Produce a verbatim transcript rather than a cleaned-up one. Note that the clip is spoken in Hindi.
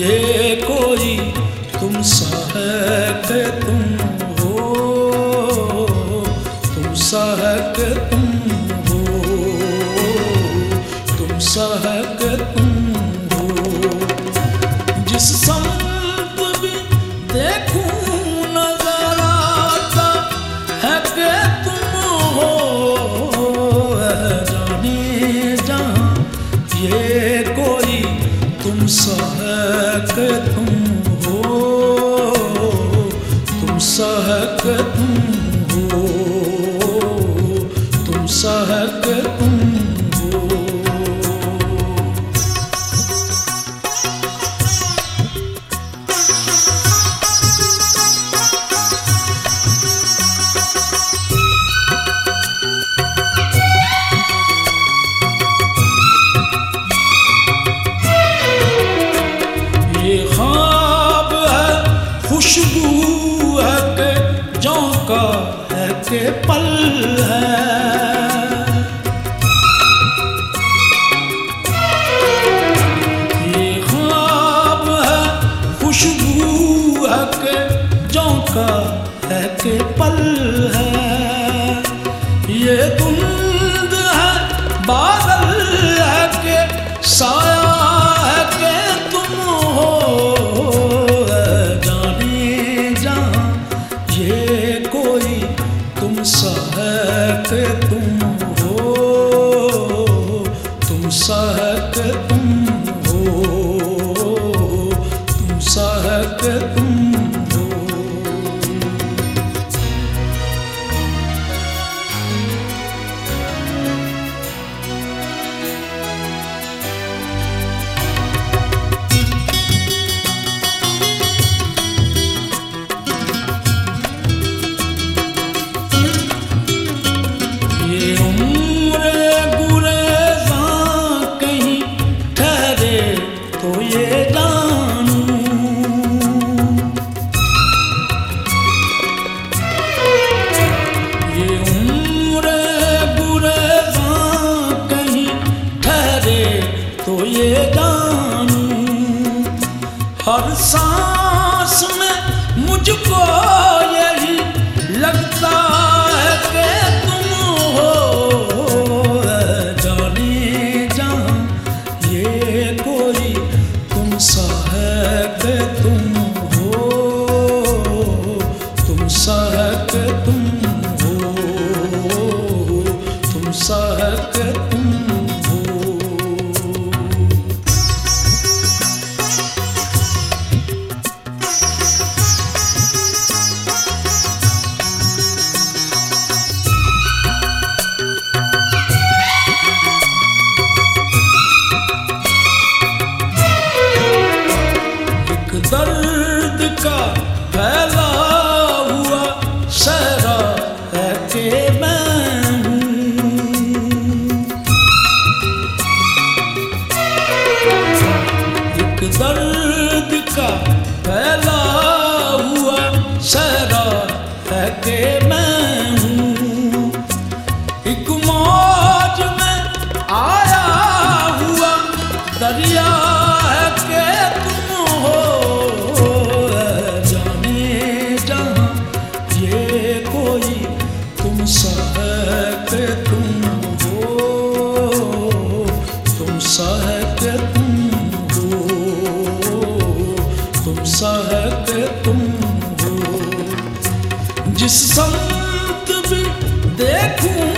ये कोई तुम सा है कि तुम हो, तुम सा है कि तुम हो, तुम सा है कि तुम हो। जिस संत भी देखूं नजर आता है कि तुम हो, जाने जहां ये कोई तुम सा है कि तुम हो, तुम सा है कि तुम हो, तुम सा है कि तुम हो। ये ख्वाब है, खुशबू है कि जौ का है कि पल है। ये ख्वाब है, खुशबू है कि जौ का है कि पल है। ये धुंध है, बादल है कि साया है कि तुम हो, जाने जहां ये कोई तुम सा है कि तुम हो, तुम सा है कि तुम हो, तुम सा है कि तुम हो। ये उम्र गुरेज़ां कहीं ठहरे तो ये जानूं, ये उम्र गुरेज़ां कहीं ठहरे तो ये जानूं। हर सांस में मुझको यही लगता है कि तुम हो, जाने जहां ये कोई तुम सा है कि तुम हो, तुम सा है कि तुम हो, तुम सा है कि तुम हो। एक दर्द का फैला हुआ सहरा है कि मैं हूँ। एक दर्द का फैला हुआ सहरा है कि मैं हूँ। एक मौज में आया हुआ दरिया है कि तुम हो, जाने जहां ये कोई तुम सा है कि तुम हो, तुम सा है कि तुम हो, तुम सा है कि तुम हो। जिस संत भी देखूं